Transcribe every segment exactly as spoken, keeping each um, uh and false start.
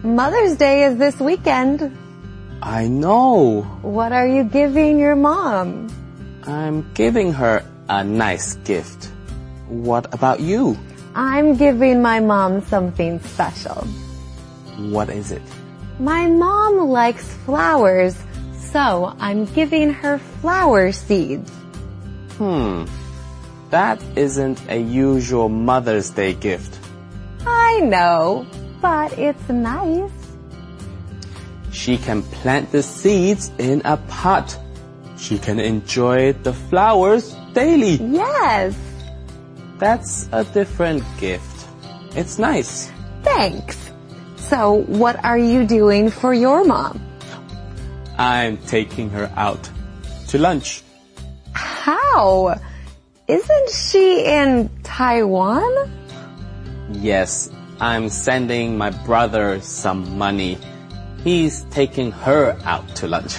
Mother's Day is this weekend. I know. What are you giving your mom? I'm giving her a nice gift. What about you? I'm giving my mom something special. What is it? My mom likes flowers, so I'm giving her flower seeds. Hmm. That isn't a usual Mother's Day gift. I know, but it's nice. She can plant the seeds in a pot. She can enjoy the flowers daily. Yes. That's a different gift. It's nice. Thanks. So, what are you doing for your mom? I'm taking her out to lunch. How? Isn't she in Taiwan? Yes, I'm sending my brother some money. He's taking her out to lunch.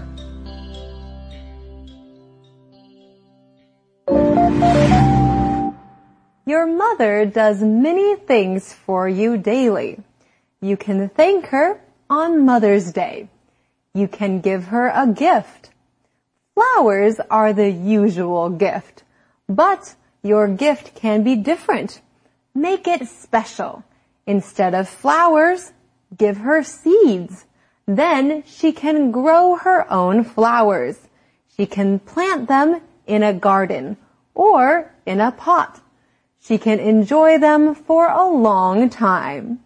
Your mother does many things for you daily. You can thank her on Mother's Day. You can give her a gift. Flowers are the usual gift, but your gift can be different. Make it special. Instead of flowers, give her seeds. Then she can grow her own flowers. She can plant them in a garden or in a pot. She can enjoy them for a long time.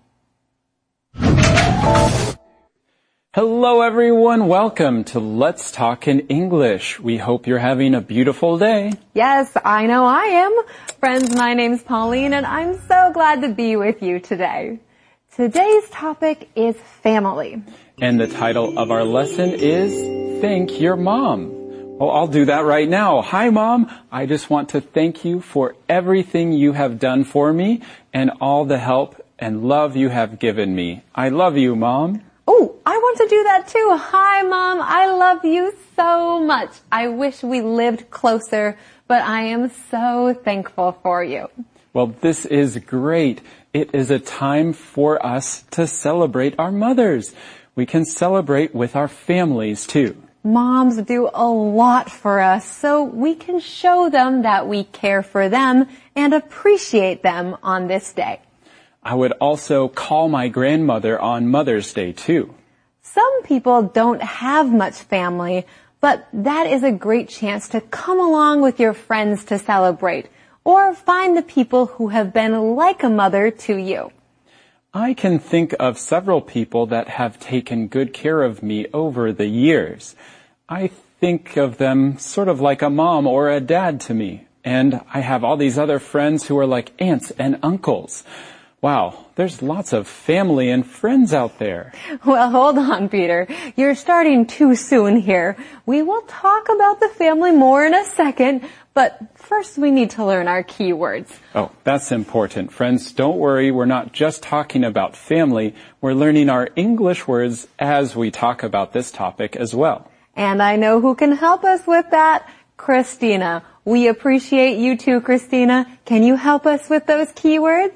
Hello everyone, welcome to Let's Talk in English. We hope you're having a beautiful day. Yes, I know I am. Friends, my name's Pauline and I'm so glad to be with you today. Today's topic is family. And the title of our lesson is Thank Your Mom. Well, I'll do that right now. Hi Mom, I just want to thank you for everything you have done for me and all the help and love you have given me. I love you, Mom. Oh, I want to do that too. Hi, Mom. I love you so much. I wish we lived closer, but I am so thankful for you. Well, this is great. It is a time for us to celebrate our mothers. We can celebrate with our families too. Moms do a lot for us, so we can show them that we care for them and appreciate them on this day. I would also call my grandmother on Mother's Day too. Some people don't have much family, but that is a great chance to come along with your friends to celebrate, or find the people who have been like a mother to you. I can think of several people that have taken good care of me over the years. I think of them sort of like a mom or a dad to me, and I have all these other friends who are like aunts and uncles. Wow, there's lots of family and friends out there. Well, hold on, Peter. You're starting too soon here. We will talk about the family more in a second, but first we need to learn our key words. Oh, that's important. Friends, don't worry. We're not just talking about family. We're learning our English words as we talk about this topic as well. And I know who can help us with that. Christina. We appreciate you too, Christina. Can you help us with those key words?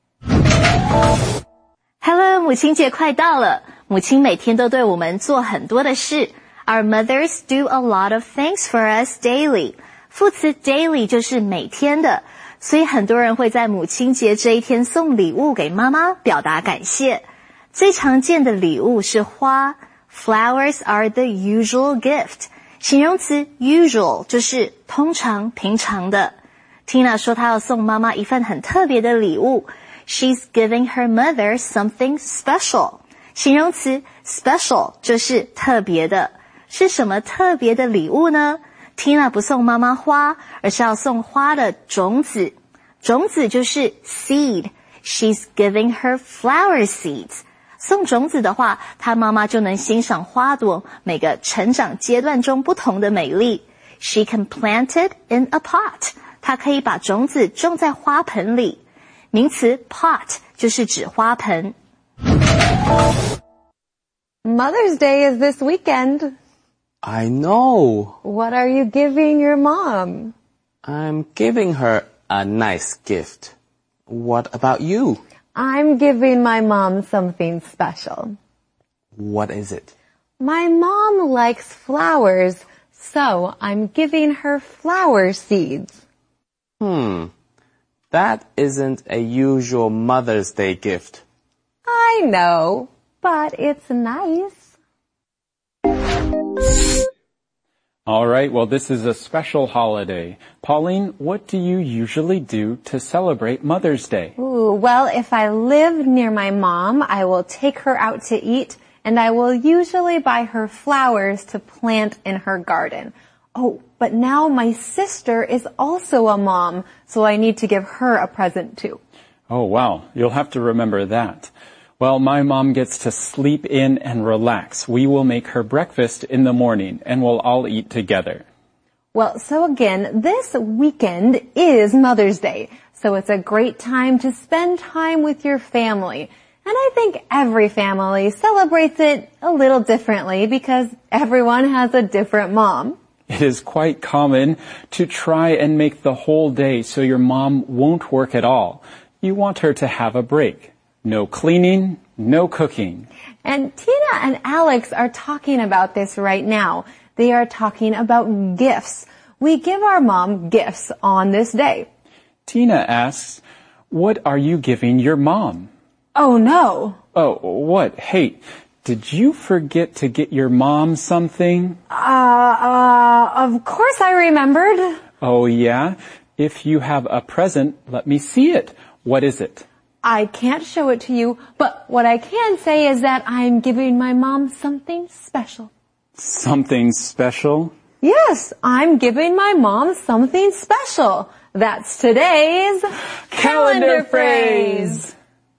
Hello, 母亲节快到了。母亲每天都对我们做很多的事。Our mothers do a lot of things for us daily. 副词 daily 就是每天的，所以很多人会在母亲节这一天送礼物给妈妈，表达感谢。最常见的礼物是花。Flowers are the usual gift. 形容词 usual 就是通常、平常的。Tina 说她要送妈妈一份很特别的礼物。She's giving her mother something special. 形容词 special 就是特别的。是什么特别的礼物呢？ Tina 不送妈妈花，而是要送花的种子。种子就是 seed. She's giving her flower seeds. 送种子的话，她妈妈就能欣赏花朵每个成长阶段中不同的美丽。She can plant it in a pot. 她可以把种子种在花盆里。名词 pot 就是指花盆。 Mother's Day is this weekend. I know. What are you giving your mom? I'm giving her a nice gift. What about you? I'm giving my mom something special. What is it? My mom likes flowers, so I'm giving her flower seeds. Hmm. That isn't a usual Mother's Day gift. I know, but it's nice. All right, well, this is a special holiday. Pauline, what do you usually do to celebrate Mother's Day? Ooh, well, if I live near my mom, I will take her out to eat, and I will usually buy her flowers to plant in her garden. Oh, but now my sister is also a mom, so I need to give her a present too. Oh, wow. You'll have to remember that. Well, my mom gets to sleep in and relax. We will make her breakfast in the morning, and we'll all eat together. Well, so again, this weekend is Mother's Day, so it's a great time to spend time with your family. And I think every family celebrates it a little differently because everyone has a different mom. It is quite common to try and make the whole day so your mom won't work at all. You want her to have a break. No cleaning, no cooking. And Tina and Alex are talking about this right now. They are talking about gifts. We give our mom gifts on this day. Tina asks, what are you giving your mom? Oh, no. Oh, what? Hey, did you forget to get your mom something? Uh, uh, of course I remembered. Oh, yeah? If you have a present, let me see it. What is it? I can't show it to you, but what I can say is that I'm giving my mom something special. Something special? Yes, I'm giving my mom something special. That's today's calendar phrase.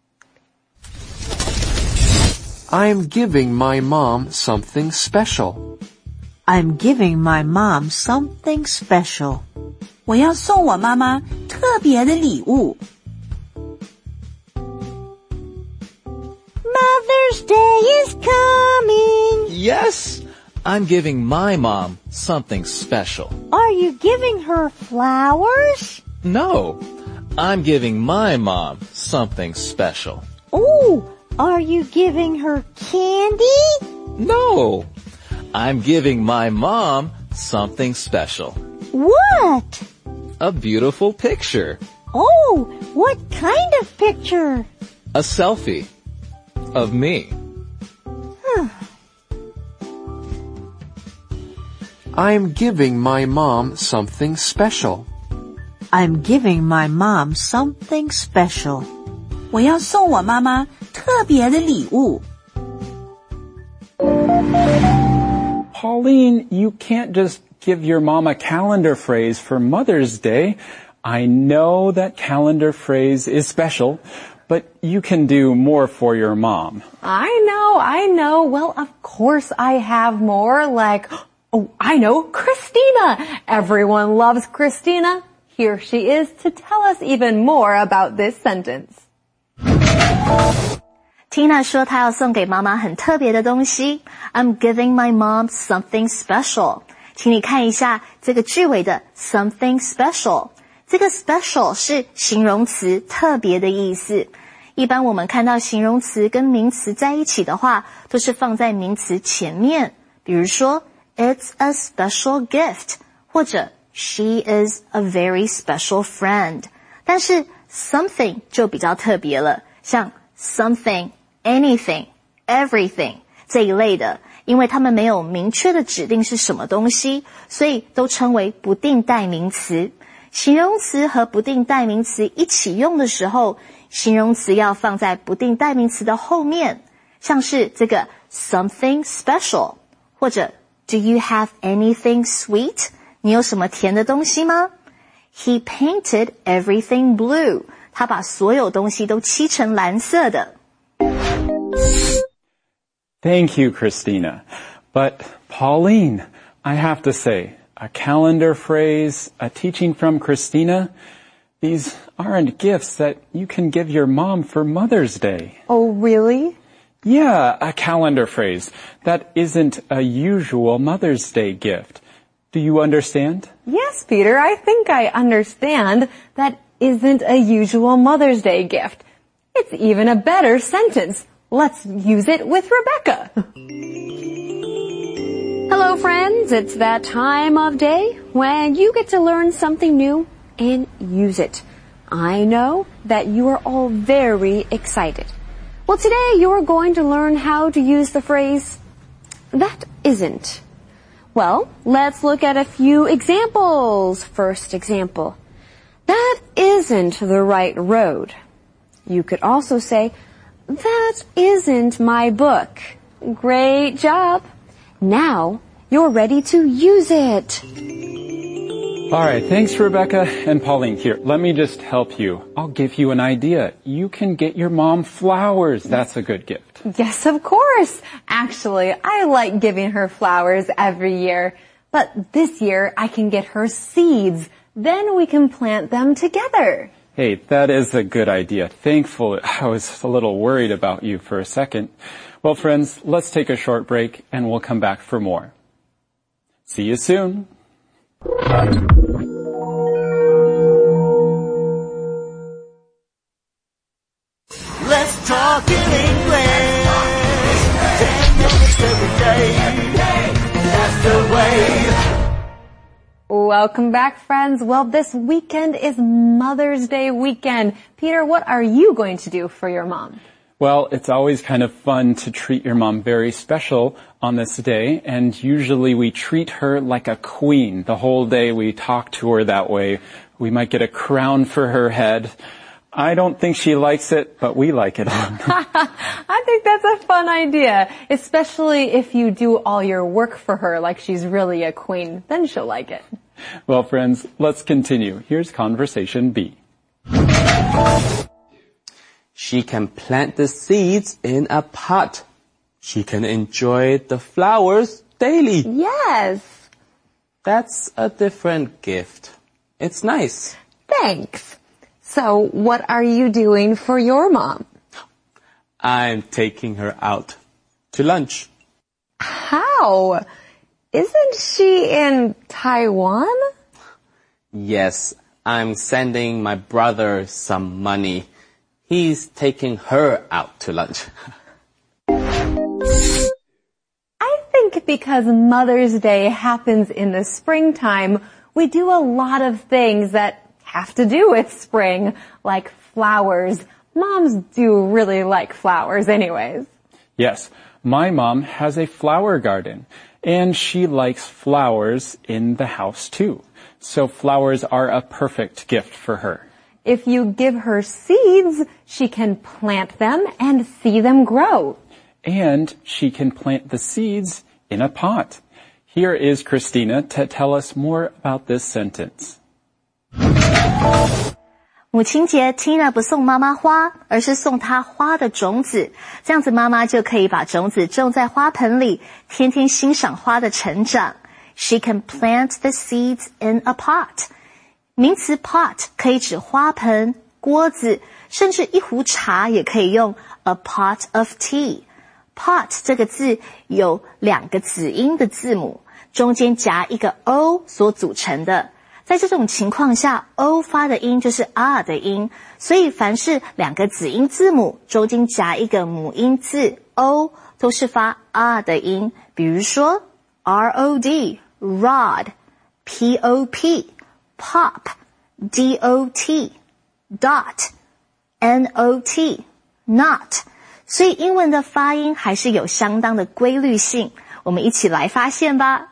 I'm giving my mom something special. I'm giving my mom something special. 我要送我妈妈特别的礼物。Mother's Day is coming. Yes, I'm giving my mom something special. Are you giving her flowers? No, I'm giving my mom something special. Oh, are you giving her candy? No, I'm giving my mom something special. What? A beautiful picture. Oh, what kind of picture? A selfie of me. I'm giving my mom something special. I'm giving my mom something special. 我要送我妈妈特别的礼物。 Pauline, you can't just give your mom a calendar phrase for Mother's Day. I know that calendar phrase is special, but you can do more for your mom. I know, I know. Well, of course I have more, like, oh, I know, Christina. Everyone loves Christina. Here she is to tell us even more about this sentence. Tina 说她要送给妈妈很特别的东西。I'm giving my mom something special. 请你看一下这个句尾的 something special。这个 special 是形容词特别的意思。一般我们看到形容词跟名词在一起的话，都是放在名词前面。比如说 It's a special gift 或者 She is a very special friend。但是 something 就比较特别了，像 something、anything、everything 这一类的，因为它们没有明确的指定是什么东西，所以都称为不定代名词。形容词和不定代名词一起用的时候，形容词要放在不定代名词的后面，像是这个 something special， 或者 Do you have anything sweet？ 你有什么甜的东西吗？ He painted everything blue。 他把所有东西都漆成蓝色的。 Thank you, Christina. But Pauline, I have to say, a calendar phrase, a teaching from Christina, these aren't gifts that you can give your mom for Mother's Day. Oh, really? Yeah, a calendar phrase. That isn't a usual Mother's Day gift. Do you understand? Yes, Peter, I think I understand. That isn't a usual Mother's Day gift. It's even a better sentence. Let's use it with Rebecca. Hello, friends. It's that time of day when you get to learn something new and use it. I know that you are all very excited. Well, today you're going to learn how to use the phrase, that isn't. Well, let's look at a few examples. First example, that isn't the right road. You could also say, that isn't my book. Great job. Now you're ready to use it. All right, thanks, Rebecca and Pauline. Here, let me just help you. I'll give you an idea. You can get your mom flowers. That's a good gift. Yes, of course. Actually, I like giving her flowers every year. But this year, I can get her seeds. Then we can plant them together. Hey, that is a good idea. Thankful. I was a little worried about you for a second. Well, friends, let's take a short break and we'll come back for more. See you soon. Let's talk in English. Ten minutes every day. That's the way. Welcome back, friends. Well, this weekend is Mother's Day weekend. Peter, what are you going to do for your mom? Well, it's always kind of fun to treat your mom very special on this day, and usually we treat her like a queen. The whole day we talk to her that way. We might get a crown for her head. I don't think she likes it, but we like it. I think that's a fun idea, especially if you do all your work for her like she's really a queen. Then she'll like it. Well, friends, let's continue. Here's conversation B. She can plant the seeds in a pot. She can enjoy the flowers daily. Yes. That's a different gift. It's nice. Thanks. So, what are you doing for your mom? I'm taking her out to lunch. How? Isn't she in Taiwan? Yes, I'm sending my brother some money. He's taking her out to lunch. I think because Mother's Day happens in the springtime, we do a lot of things that have to do with spring, like flowers. Moms do really like flowers anyways. Yes, my mom has a flower garden, and she likes flowers in the house too. So flowers are a perfect gift for her. If you give her seeds, she can plant them and see them grow. And she can plant the seeds in a pot. Here is Christina to tell us more about this sentence. 母亲节 Tina 不送妈妈花，而是送她花的种子，这样子妈妈就可以把种子种在花盆里，天天欣赏花的成长。She can plant the seeds in a pot. 名词 pot 可以指花盆、锅子，甚至一壶茶也可以用 a pot of tea. Pot 这个字有两个子音的字母，中间夹一个 o 所组成的。在这种情况下 O 发的音就是 R 的音，所以凡是两个子音字母中间夹一个母音字 O 都是发 R 的音，比如说 R O D rod, P O P pop, D O T dot, N O T not。 所以英文的发音还是有相当的规律性，我们一起来发现吧。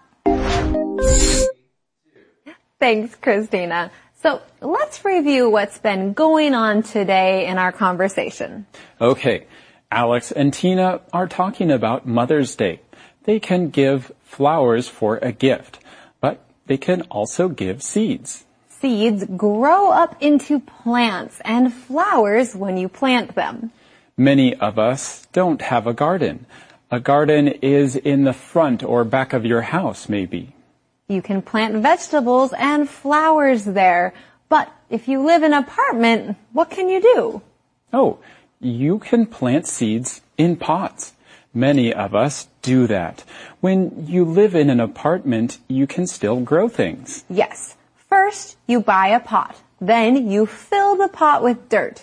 Thanks, Christina. So let's review what's been going on today in our conversation. Okay, Alex and Tina are talking about Mother's Day. They can give flowers for a gift, but they can also give seeds. Seeds grow up into plants and flowers when you plant them. Many of us don't have a garden. A garden is in the front or back of your house, maybe. You can plant vegetables and flowers there. But if you live in an apartment, what can you do? Oh, you can plant seeds in pots. Many of us do that. When you live in an apartment, you can still grow things. Yes. First, you buy a pot. Then you fill the pot with dirt.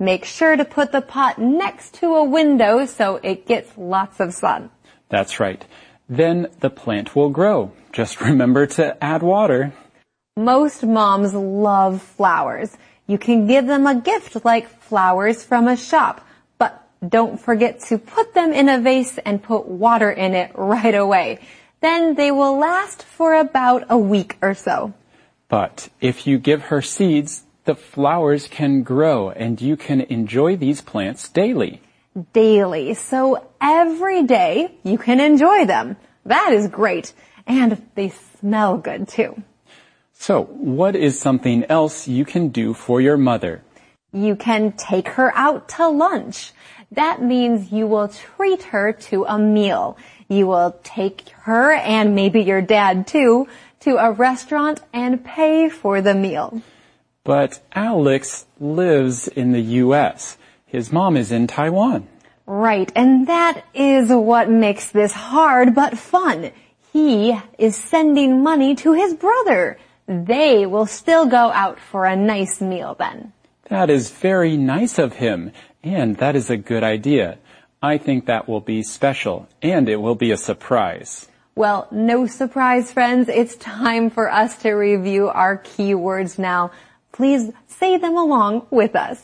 Make sure to put the pot next to a window so it gets lots of sun. That's right. Then the plant will grow. Just remember to add water. Most moms love flowers. You can give them a gift like flowers from a shop, but don't forget to put them in a vase and put water in it right away. Then they will last for about a week or so. But if you give her seeds, the flowers can grow and you can enjoy these plants daily. Daily. So every day you can enjoy them. That is great. And they smell good too. So what is something else you can do for your mother? You can take her out to lunch. That means you will treat her to a meal. You will take her and maybe your dad too to a restaurant and pay for the meal. But Alex lives in the U S. His mom is in Taiwan. Right, and that is what makes this hard but fun. He is sending money to his brother. They will still go out for a nice meal then. That is very nice of him, and that is a good idea. I think that will be special, and it will be a surprise. Well, no surprise, friends. It's time for us to review our keywords now. Please say them along with us.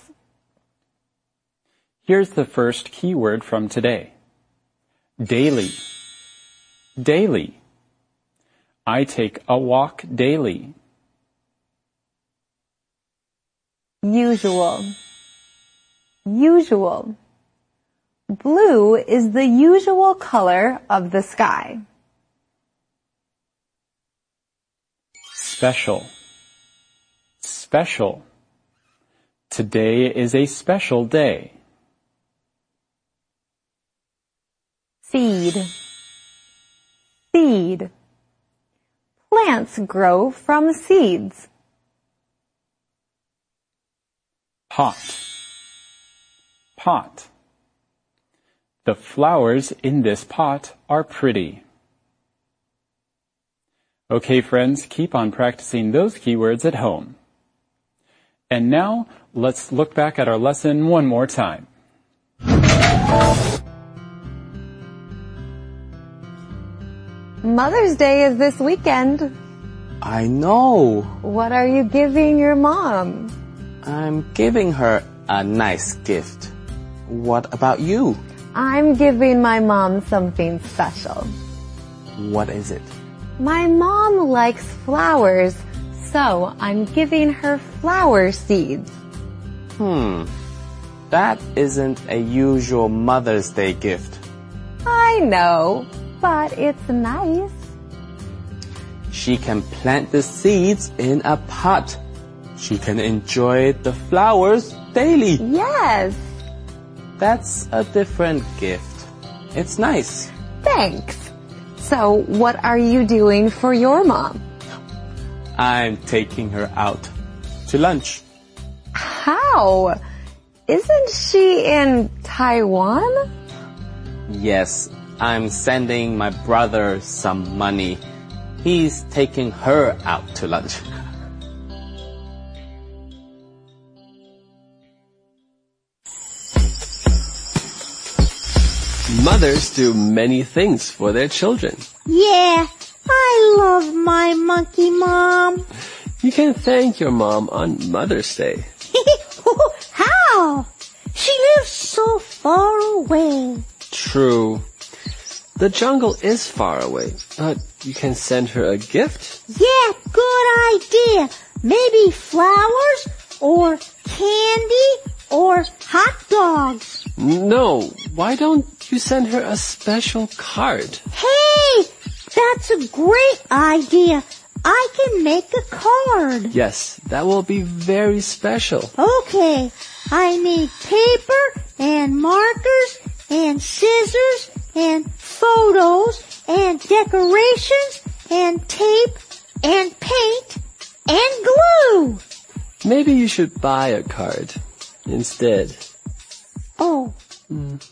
Here's the first keyword from today. Daily. Daily. I take a walk daily. Usual. Usual. Blue is the usual color of the sky. Special. Special. Today is a special day. Seed. Seed. Plants grow from seeds. Pot. Pot. The flowers in this pot are pretty. Okay, friends, keep on practicing those keywords at home. And now, let's look back at our lesson one more time. Mother's Day is this weekend. I know. What are you giving your mom? I'm giving her a nice gift. What about you? I'm giving my mom something special. What is it? My mom likes flowers, so I'm giving her flower seeds. Hmm. That isn't a usual Mother's Day gift. I know, but it's nice. She can plant the seeds in a pot. She can enjoy the flowers daily. Yes. That's a different gift. It's nice. Thanks. So, what are you doing for your mom? I'm taking her out to lunch. How? Isn't she in Taiwan? Yes, I'm sending my brother some money. He's taking her out to lunch. Mothers do many things for their children. Yeah, I love my monkey mom. You can thank your mom on Mother's Day. How? She lives so far away. True. The jungle is far away, but you can send her a gift. Yeah, good idea. Maybe flowers or candy or hot dogs. No, why don't you send her a special card? Hey, that's a great idea. I can make a card. Yes, that will be very special. Okay, I need paper and markers and scissors and photos and decorations and tape and paint and glue. Maybe you should buy a card instead. Oh. Mm.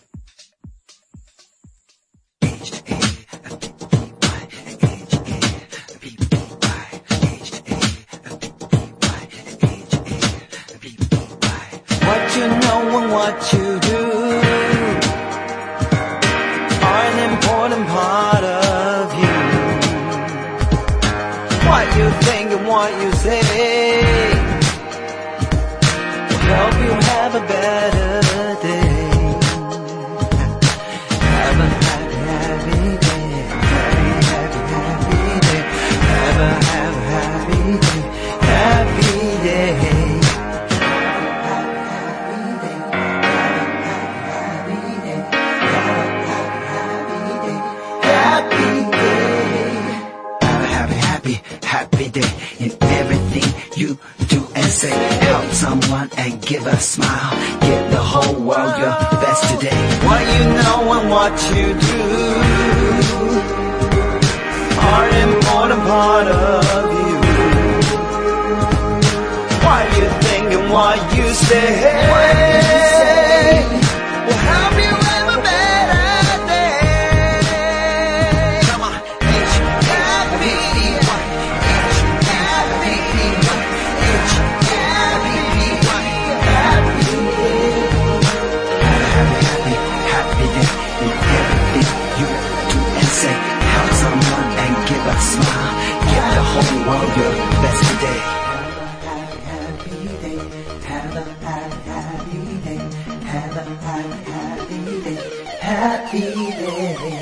What you know what you do are an important part of you. What you think and what you say will help you have a better day. Have a happy, happy day. Happy, happy, happy day. Have a happy, happy day. Happy day. Happy day in everything you do and say. Help someone and give a smile. Give the whole world your best today. What you know and what you do are an important part of you. What you think and what you say will help you have a better day. Come on, H happy. Smile, give the whole world your best today. Have a happy, happy day. Have a happy, happy day. Have a happy, happy day. Happy day.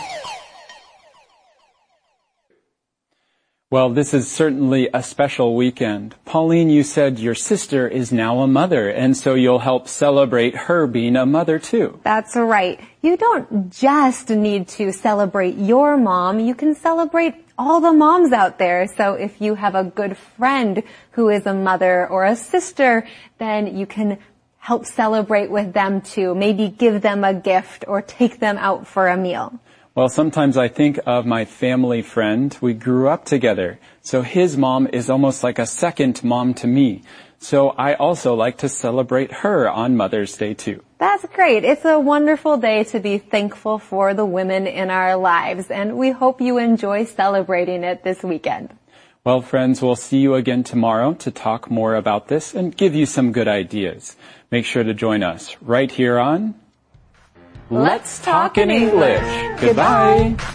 Well, this is certainly a special weekend. Pauline, you said your sister is now a mother, and so you'll help celebrate her being a mother too. That's right. You don't just need to celebrate your mom. You can celebrate all the moms out there. So if you have a good friend who is a mother or a sister, then you can help celebrate with them too. Maybe give them a gift or take them out for a meal. Well, sometimes I think of my family friend. We grew up together. So his mom is almost like a second mom to me. So I also like to celebrate her on Mother's Day too. That's great. It's a wonderful day to be thankful for the women in our lives, and we hope you enjoy celebrating it this weekend. Well, friends, we'll see you again tomorrow to talk more about this and give you some good ideas. Make sure to join us right here on Let's Talk in English. Goodbye.